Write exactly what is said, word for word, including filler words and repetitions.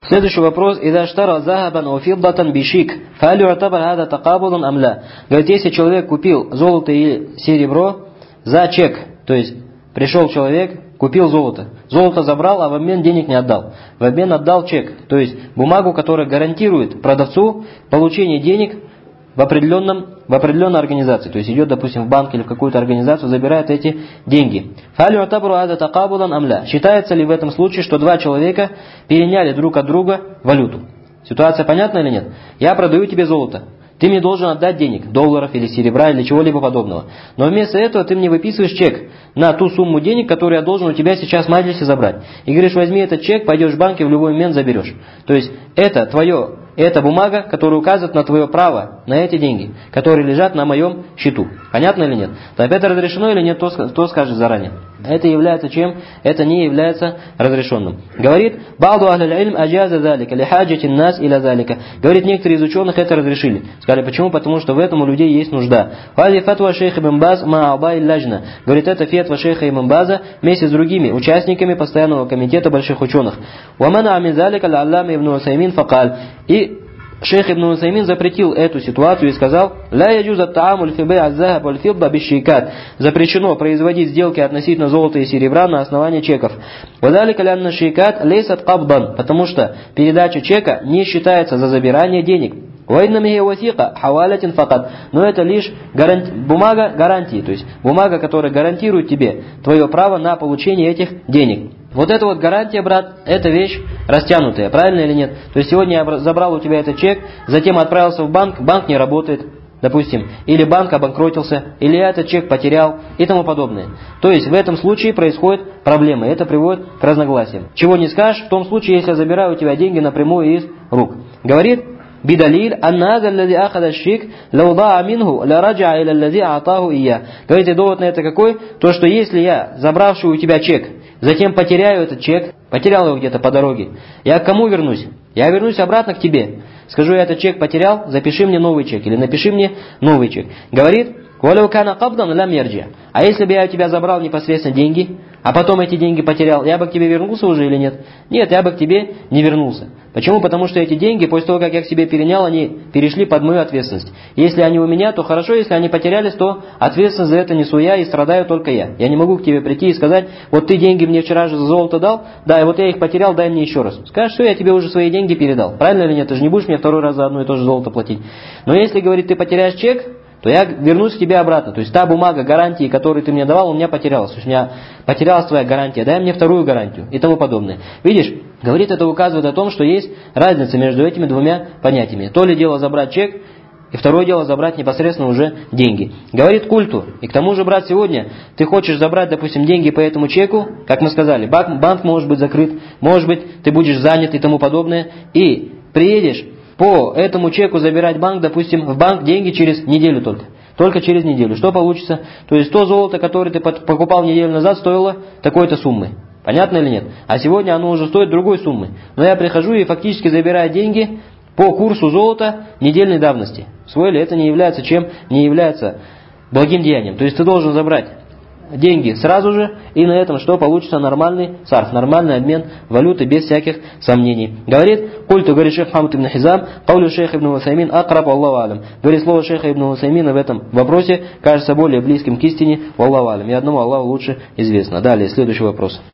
Следующий вопрос. «Ида штара захабан у фиддатан бишик, фаль ю'табар хада такабудан амля». Говорит, если человек купил золото и серебро за чек, то есть пришел человек, купил золото, золото забрал, а в обмен денег не отдал. В обмен отдал чек, то есть бумагу, которая гарантирует продавцу получение денег в определенном, в определенной организации. То есть идет, допустим, в банк или в какую-то организацию, забирает эти деньги. Считается ли в этом случае, что два человека переняли друг от друга валюту? Ситуация понятна или нет? Я продаю тебе золото. Ты мне должен отдать денег, долларов или серебра или чего-либо подобного. Но вместо этого ты мне выписываешь чек на ту сумму денег, которую я должен у тебя сейчас в маджлисе забрать. И говоришь, возьми этот чек, пойдешь в банк и в любой момент заберешь. То есть это твое, это бумага, которая указывает на твое право на эти деньги, которые лежат на моем счету. Понятно или нет? Так это разрешено или нет, кто скажет заранее. Это является чем? Это не является разрешенным. Говорит, ба'ду ахлил илм аджаза залика, лихаджатин нас иля залика. Говорит, некоторые из ученых это разрешили. Сказали, почему? Потому что в этом у людей есть нужда. Хази фатва шейха ибн Баз ма'абай ляжна. Говорит, это фетва шейха ибн База вместе с другими участниками постоянного комитета больших ученых. Вамана амин залика аллама ибн Усаймин факаль. И шейх ибн Усаймин запретил эту ситуацию и сказал: «Ля яджуза таамуль фи бай аз-захаб валь фидда биш-шейкат». Запрещено производить сделки относительно золота и серебра на основании чеков. Вадалика лянна шейкат лейсат кабдан, потому что передача чека не считается за забирание денег. Вайнамихи васика хавалятин факат. Но это лишь гаранти... бумага гарантии, то есть бумага, которая гарантирует тебе твое право на получение этих денег. Вот эта вот гарантия, брат, это вещь растянутая, правильно или нет? То есть сегодня я забрал у тебя этот чек, затем отправился в банк, банк не работает, допустим, или банк обанкротился, или я этот чек потерял и тому подобное. То есть в этом случае происходят проблемы, это приводит к разногласиям. Чего не скажешь в том случае, если я забираю у тебя деньги напрямую из рук. Говорит: «Бидалиль, анназа аллади ахада шик, лаудаа минху, ла раджа иля аллади атаху ия». Говорит, и довод на это какой? То, что если я, забравший у тебя чек, затем потеряю этот чек, потерял его где-то по дороге, я к кому вернусь? Я вернусь обратно к тебе. Скажу, я этот чек потерял, запиши мне новый чек, или напиши мне новый чек. Говорит: «Валяу кана кабдан лам ярджи». А если бы я у тебя забрал непосредственно деньги, а потом эти деньги потерял, я бы к тебе вернулся уже или нет? Нет, я бы к тебе не вернулся. Почему? Потому что эти деньги, после того, как я к себе перенял, они перешли под мою ответственность. Если они у меня, то хорошо, если они потерялись, то ответственность за это несу я и страдаю только я. Я не могу к тебе прийти и сказать: вот ты деньги мне вчера же за золото дал, да, и вот я их потерял, дай мне еще раз. Скажешь, что я тебе уже свои деньги передал. Правильно или нет? Ты же не будешь мне второй раз за одно и то же золото платить. Но если, говорит, ты потеряешь чек, то я вернусь к тебе обратно. То есть та бумага гарантии, которую ты мне давал, у меня потерялась. То есть у меня потерялась твоя гарантия, дай мне вторую гарантию и тому подобное. Видишь, говорит, это указывает о том, что есть разница между этими двумя понятиями. То ли дело забрать чек, и второе дело забрать непосредственно уже деньги. Говорит культу. И к тому же, брат, сегодня ты хочешь забрать, допустим, деньги по этому чеку, как мы сказали, банк, банк может быть закрыт, может быть ты будешь занят и тому подобное, и приедешь по этому чеку забирать банк, допустим, в банк деньги через неделю только. Только через неделю. Что получится? То есть то золото, которое ты покупал неделю назад, стоило такой-то суммы. Понятно или нет? А сегодня оно уже стоит другой суммы. Но я прихожу и фактически забираю деньги по курсу золота недельной давности. Усвоили? Это не является чем? Не является благим деянием. То есть ты должен забрать деньги сразу же, и на этом что получится? Нормальный сарф, нормальный обмен валюты без всяких сомнений. Говорит, культу, говорит шейх Мухаммад ибн Хизам, каулю шейх ибн Усаймин акраб Аллаху алям. Говорит, слово шейха ибн Усаймина в этом вопросе кажется более близким к истине, Аллаху алям. И одному Аллаху лучше известно. Далее, следующий вопрос.